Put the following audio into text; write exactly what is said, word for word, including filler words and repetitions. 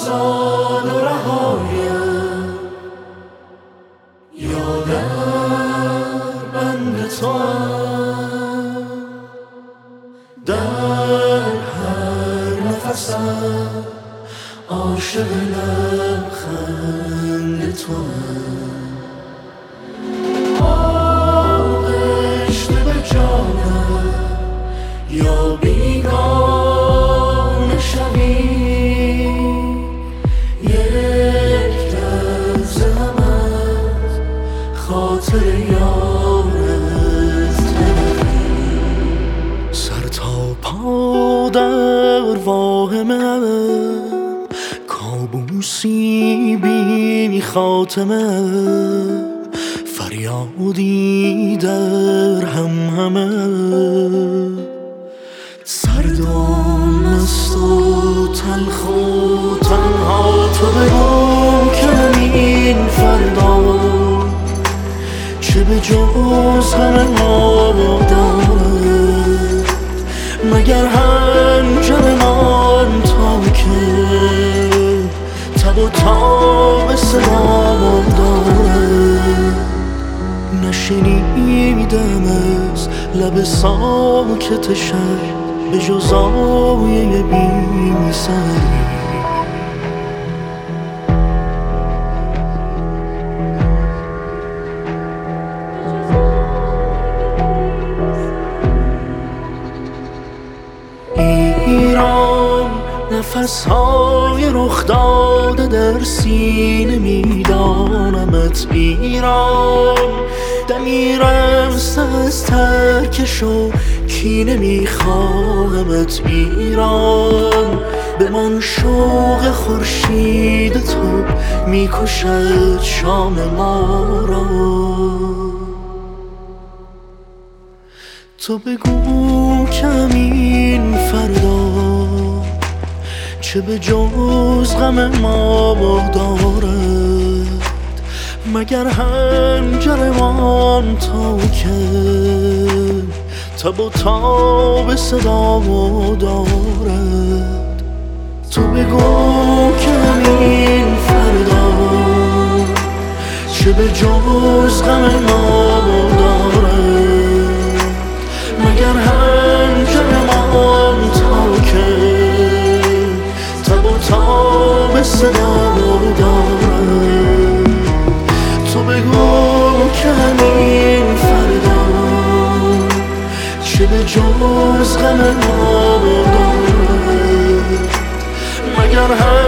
آزاد و رهایم یا در بند توام، در هر نفسم عاشق لبخند توام. آغشته به جانم یا بیگانه شوی، یک لحظه هم از خاطر یارت نبری. سر تا پا در واهمم، کابوسی بی خاتمه، فریادی در هم همه. سردم است و تلخ و تنها، تو بگو که این فردا چه به جز غم ما دارد، مگر هنجر من تا که تب و تاب صدا دارد. نشنیدم از لب ساکت شهر به جز آیه بی سری. ایران نفسهای رخ داده در سینه میدانمت. ایران دمی رمز از ترکش و کینه میخواهمت. ایران به من شوق خورشید تو میکشد شام ما را. تو بگو کمین فردا چه به جز غم ما دارد، مگر هنجرمان تا که تب و تاب صدا دارد. تو بگو کمین فردا چه به جز غم ما دارد، مگر هنجرمان تا که تب و تاب صدا دارد. تو بگو که همین فردا چه به جز غم ما دارد، مگر